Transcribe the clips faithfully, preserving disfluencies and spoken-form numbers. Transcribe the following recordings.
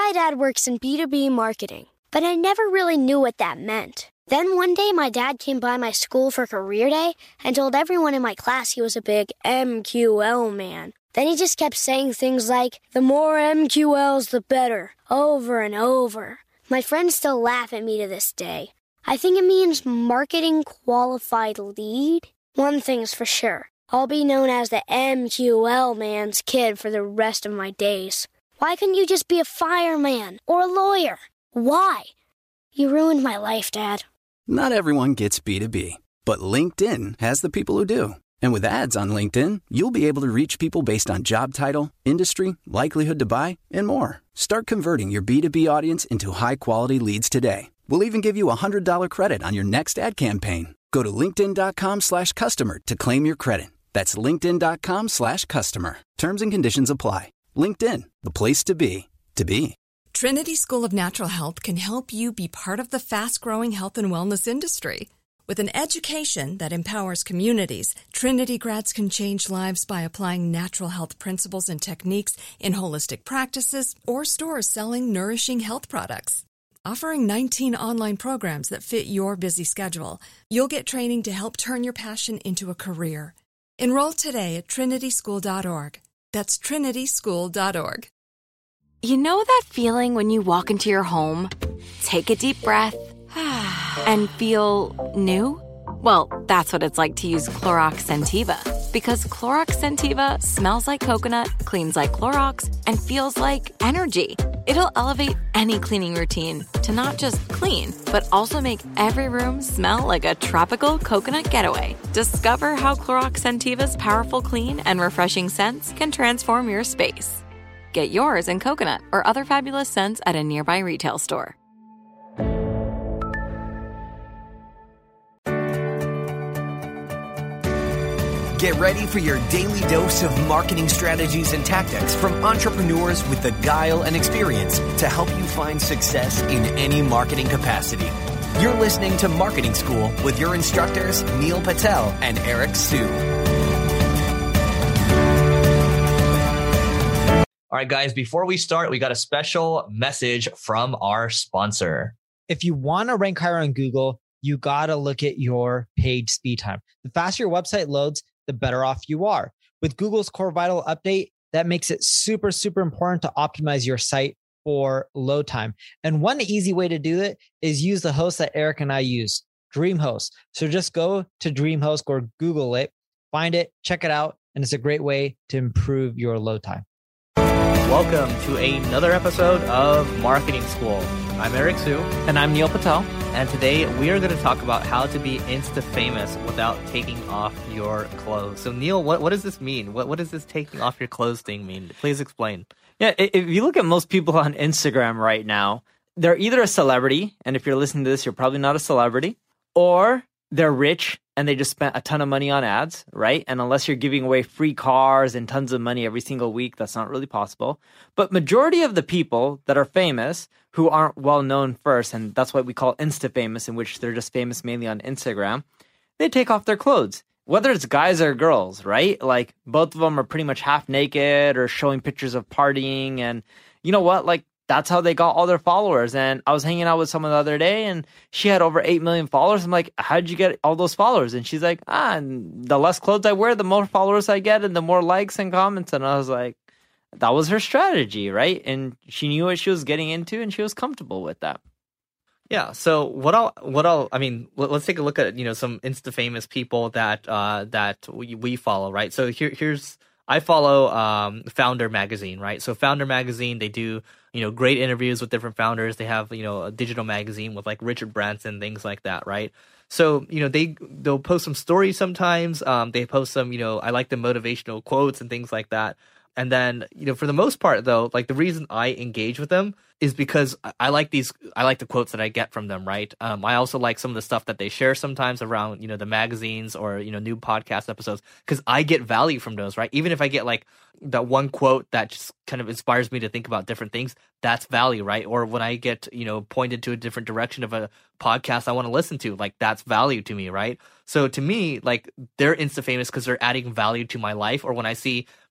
My dad works in B two B marketing, but I never really knew what that meant. Then one day, my dad came by my school for career day and told everyone in my class he was a big M Q L man. Then he just kept saying things like, the more M Q Ls, the better, over and over. My friends still laugh at me to this day. I think it means marketing qualified lead. One thing's for sure. I'll be known as the M Q L man's kid for the rest of my days. Why couldn't you just be a fireman or a lawyer? Why? You ruined my life, Dad. Not everyone gets B two B, but LinkedIn has the people who do. And with ads on LinkedIn, you'll be able to reach people based on job title, industry, likelihood to buy, and more. Start converting your B two B audience into high-quality leads today. We'll even give you a one hundred dollars credit on your next ad campaign. Go to linkedin.com slash customer to claim your credit. That's linkedin.com slash customer. Terms and conditions apply. LinkedIn, the place to be, to be. Trinity School of Natural Health can help you be part of the fast-growing health and wellness industry. With an education that empowers communities, Trinity grads can change lives by applying natural health principles and techniques in holistic practices or stores selling nourishing health products. Offering nineteen online programs that fit your busy schedule, you'll get training to help turn your passion into a career. Enroll today at trinity school dot org. That's trinity school dot org. You know that feeling when you walk into your home, take a deep breath, and feel new? Well, that's what it's like to use Clorox Scentiva. Because Clorox Scentiva smells like coconut, cleans like Clorox, and feels like energy. It'll elevate any cleaning routine to not just clean, but also make every room smell like a tropical coconut getaway. Discover how Clorox Scentiva's powerful clean and refreshing scents can transform your space. Get yours in coconut or other fabulous scents at a nearby retail store. Get ready for your daily dose of marketing strategies and tactics from entrepreneurs with the guile and experience to help you find success in any marketing capacity. You're listening to Marketing School with your instructors, Neil Patel and Eric Siu. All right, guys, before we start, we got a special message from our sponsor. If you want to rank higher on Google, you got to look at your page speed time. The faster your website loads, the better off you are. With Google's Core Vital update, that makes it super, super important to optimize your site for load time. And one easy way to do it is use the host that Eric and I use, DreamHost. So just go to DreamHost or Google it, find it, check it out, and it's a great way to improve your load time. Welcome to another episode of Marketing School. I'm Eric Siu. And I'm Neil Patel. And today we are going to talk about how to be insta-famous without taking off your clothes. So Neil, what, what does this mean? What what does this taking off your clothes thing mean? Please explain. Yeah, if you look at most people on Instagram right now, they're either a celebrity, and if you're listening to this, you're probably not a celebrity, or they're rich and they just spent a ton of money on ads, right? And unless you're giving away free cars and tons of money every single week, that's not really possible. But majority of the people that are famous who aren't well known first, and that's what we call insta-famous, in which they're just famous mainly on Instagram, they take off their clothes. Whether it's guys or girls, right? Like both of them are pretty much half naked or showing pictures of partying. And you know what? Like that's how they got all their followers. And I was hanging out with someone the other day and she had over eight million followers. I'm like, how'd you get all those followers? And she's like, ah, and the less clothes I wear, the more followers I get and the more likes and comments. And I was like, that was her strategy, right? And she knew what she was getting into and she was comfortable with that. Yeah. So what I'll, what I'll, I mean, let's take a look at, you know, some Insta famous people that, uh, that we, we follow, right? So here, here's, I follow, um, Founder Magazine, right? So Founder Magazine, they do, you know, great interviews with different founders. They have, you know, a digital magazine with like Richard Branson, things like that, right? So, you know, they, they'll post some stories sometimes. Um, they post some, you know, I like the motivational quotes and things like that. And then, you know, for the most part, though, like the reason I engage with them is because I like these, I like the quotes that I get from them, right? Um, I also like some of the stuff that they share sometimes around, you know, the magazines or, you know, new podcast episodes, because I get value from those, right? Even if I get like that one quote that just kind of inspires me to think about different things, that's value, right? Or when I get, you know, pointed to a different direction of a podcast I want to listen to, like that's value to me, right? So to me, like they're insta famous because they're adding value to my life. Or when I see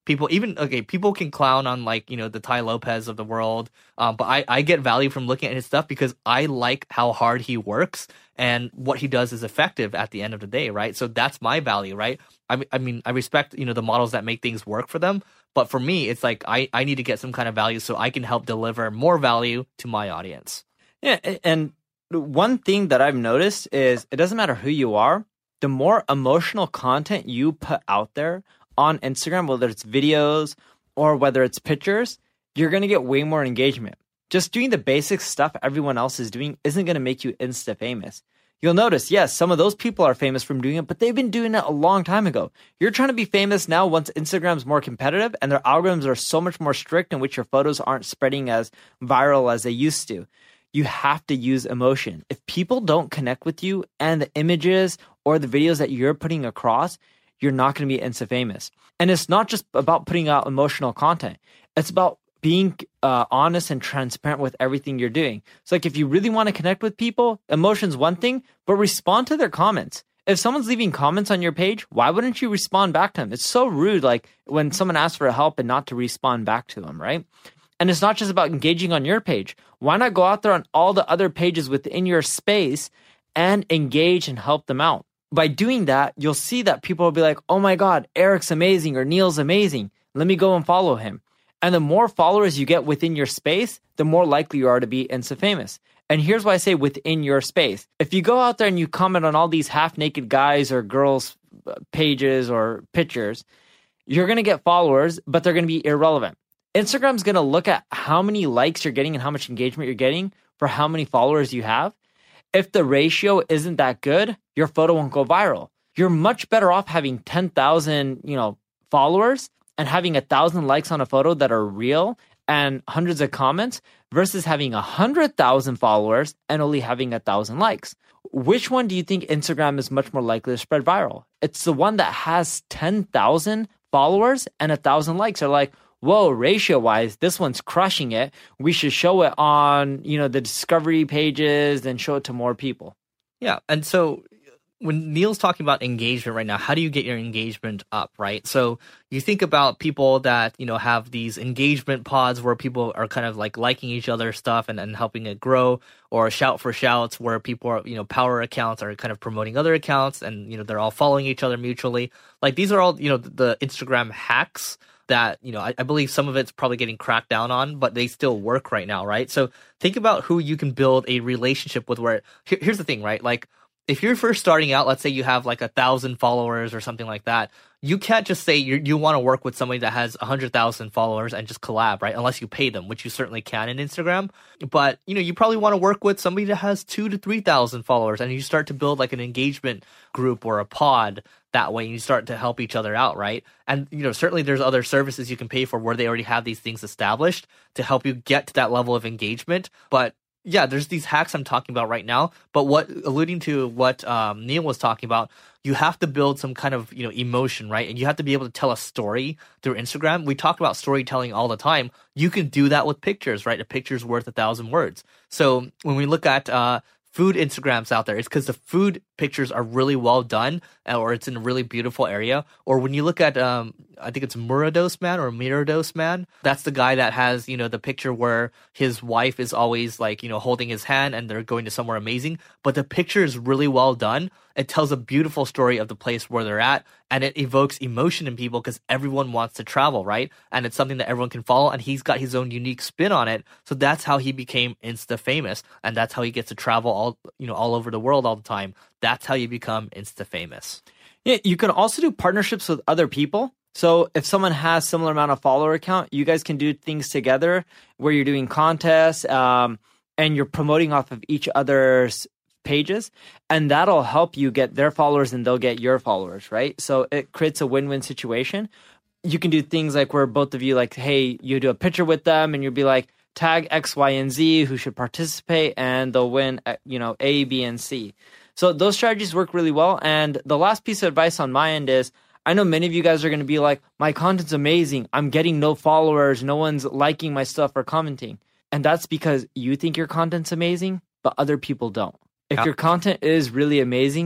people even okay, people can clown on like, you know, the Tai Lopez of the world. Um, but I, I get value from looking at his stuff because I like how hard he works and what he does is effective at the end of the day, right? So that's my value, right? I, I mean, I respect, you know, the models that make things work for them. But for me, it's like I, I need to get some kind of value so I can help deliver more value to my audience. Yeah, and one thing that I've noticed is it doesn't matter who you are, the more emotional content you put out there on Instagram, whether it's videos or whether it's pictures, you're going to get way more engagement. Just doing the basic stuff everyone else is doing isn't going to make you Insta famous. You'll notice, yes, some of those people are famous from doing it, but they've been doing it a long time ago. You're trying to be famous now once Instagram's more competitive and their algorithms are so much more strict in which your photos aren't spreading as viral as they used to. You have to use emotion. If people don't connect with you and the images or the videos that you're putting across, you're not going to be Insta famous. And it's not just about putting out emotional content. It's about being uh, honest and transparent with everything you're doing. So like if you really want to connect with people, emotion's one thing, but respond to their comments. If someone's leaving comments on your page, why wouldn't you respond back to them? It's so rude, like when someone asks for help and not to respond back to them, right? And it's not just about engaging on your page. Why not go out there on all the other pages within your space and engage and help them out? By doing that, you'll see that people will be like, oh my God, Eric's amazing or Neil's amazing. Let me go and follow him. And the more followers you get within your space, the more likely you are to be Insta famous. And here's why I say within your space. If you go out there and you comment on all these half-naked guys or girls' pages or pictures, you're going to get followers, but they're going to be irrelevant. Instagram's going to look at how many likes you're getting and how much engagement you're getting for how many followers you have. If the ratio isn't that good, your photo won't go viral. You're much better off having ten thousand, you know, followers and having one thousand likes on a photo that are real and hundreds of comments versus having one hundred thousand followers and only having one thousand likes. Which one do you think Instagram is much more likely to spread viral? It's the one that has ten thousand followers and one thousand likes. They're like, whoa, ratio-wise, this one's crushing it. We should show it on, you know, the discovery pages and show it to more people. Yeah, and so when Neil's talking about engagement right now, how do you get your engagement up, right? So you think about people that, you know, have these engagement pods where people are kind of like liking each other's stuff and, and helping it grow, or shout for shouts where people are, you know, power accounts are kind of promoting other accounts and, you know, they're all following each other mutually. Like these are all, you know, the Instagram hacks that, you know, I, I believe some of it's probably getting cracked down on, but they still work right now, right? So think about who you can build a relationship with where, here, here's the thing, right? Like if you're first starting out, let's say you have like a thousand followers or something like that, you can't just say you you want to work with somebody that has a hundred thousand followers and just collab, right? Unless you pay them, which you certainly can in Instagram. But, you know, you probably want to work with somebody that has two to three thousand followers, and you start to build like an engagement group or a pod that way, and you start to help each other out, right? And, you know, certainly there's other services you can pay for where they already have these things established to help you get to that level of engagement. But yeah, there's these hacks I'm talking about right now. But what, alluding to what um, Neil was talking about, you have to build some kind of, you know, emotion, right? And you have to be able to tell a story through Instagram. We talk about storytelling all the time. You can do that with pictures, right? A picture's worth a thousand words. So when we look at uh, food Instagrams out there, it's because the food pictures are really well done, or it's in a really beautiful area. Or when you look at, um, I think it's Murados Man or Mirados Man, that's the guy that has, you know, the picture where his wife is always like, you know, holding his hand and they're going to somewhere amazing. But the picture is really well done. It tells a beautiful story of the place where they're at, and it evokes emotion in people because everyone wants to travel, right? And it's something that everyone can follow, and he's got his own unique spin on it. So that's how he became Insta famous, and that's how he gets to travel all, you know, all over the world all the time. That's how you become Insta famous. Yeah, you can also do partnerships with other people. So if someone has similar amount of follower account, you guys can do things together where you're doing contests um, and you're promoting off of each other's pages, and that'll help you get their followers and they'll get your followers, right? So it creates a win-win situation. You can do things like where both of you, like, hey, you do a picture with them and you'll be like, tag X, Y, and Z who should participate, and they'll win, you know, A, B, and C. So those strategies work really well. And the last piece of advice on my end is, I know many of you guys are going to be like, my content's amazing. I'm getting no followers. No one's liking my stuff or commenting. And that's because you think your content's amazing, but other people don't. If yeah. your content is really amazing,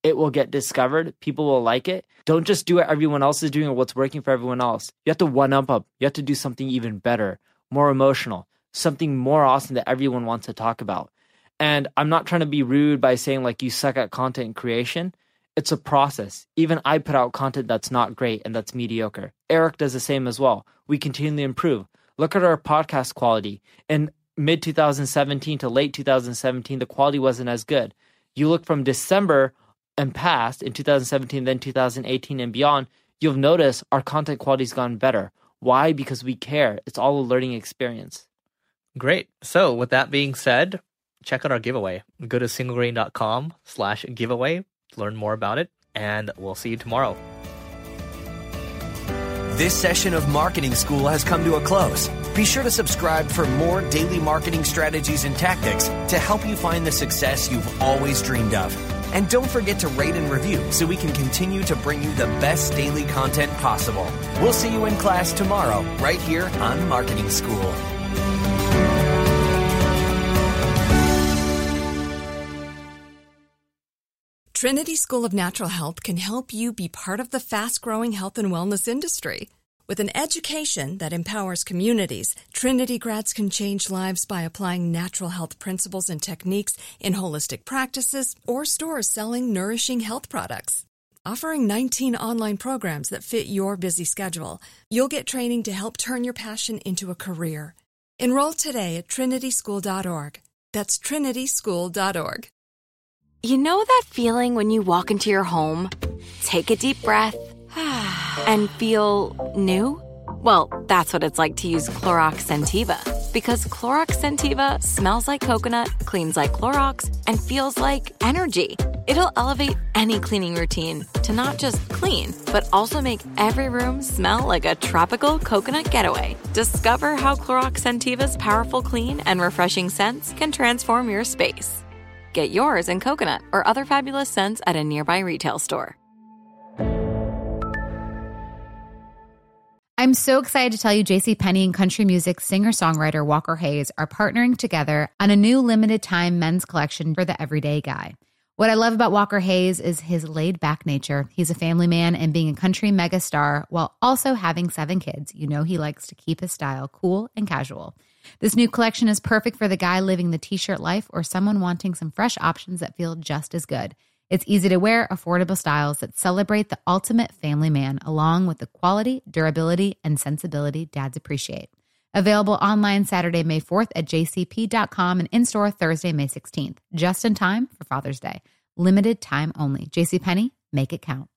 it will get discovered. People will like it. Don't just do what everyone else is doing or what's working for everyone else. You have to one-up up. You have to do something even better, more emotional, something more awesome that everyone wants to talk about. And I'm not trying to be rude by saying like you suck at content creation. It's a process. Even I put out content that's not great and that's mediocre. Eric does the same as well. We continually improve. Look at our podcast quality. In mid twenty seventeen to late twenty seventeen, the quality wasn't as good. You look from December and past in two thousand seventeen, then two thousand eighteen and beyond, you'll notice our content quality's gone better. Why? Because we care. It's all a learning experience. Great. So with that being said, check out our giveaway. Go to singlegrain.com slash giveaway. Learn more about it, and we'll see you tomorrow. This session of Marketing School has come to a close. Be sure to subscribe for more daily marketing strategies and tactics to help you find the success you've always dreamed of. And don't forget to rate and review so we can continue to bring you the best daily content possible. We'll see you in class tomorrow, right here on Marketing School. Trinity School of Natural Health can help you be part of the fast-growing health and wellness industry. With an education that empowers communities, Trinity grads can change lives by applying natural health principles and techniques in holistic practices or stores selling nourishing health products. Offering nineteen online programs that fit your busy schedule, you'll get training to help turn your passion into a career. Enroll today at trinity school dot org. That's trinity school dot org. You know that feeling when you walk into your home, take a deep breath, and feel new? Well, that's what it's like to use Clorox Scentiva. Because Clorox Scentiva smells like coconut, cleans like Clorox, and feels like energy. It'll elevate any cleaning routine to not just clean, but also make every room smell like a tropical coconut getaway. Discover how Clorox Scentiva's powerful clean and refreshing scents can transform your space. Get yours in coconut or other fabulous scents at a nearby retail store. I'm so excited to tell you JCPenney and country music singer-songwriter Walker Hayes are partnering together on a new limited-time men's collection for the everyday guy. What I love about Walker Hayes is his laid-back nature. He's a family man, and being a country megastar while also having seven kids, you know he likes to keep his style cool and casual. This new collection is perfect for the guy living the t-shirt life or someone wanting some fresh options that feel just as good. It's easy to wear, affordable styles that celebrate the ultimate family man, along with the quality, durability, and sensibility dads appreciate. Available online Saturday, May fourth at j c p dot com and in-store Thursday, May sixteenth. Just in time for Father's Day. Limited time only. JCPenney, make it count.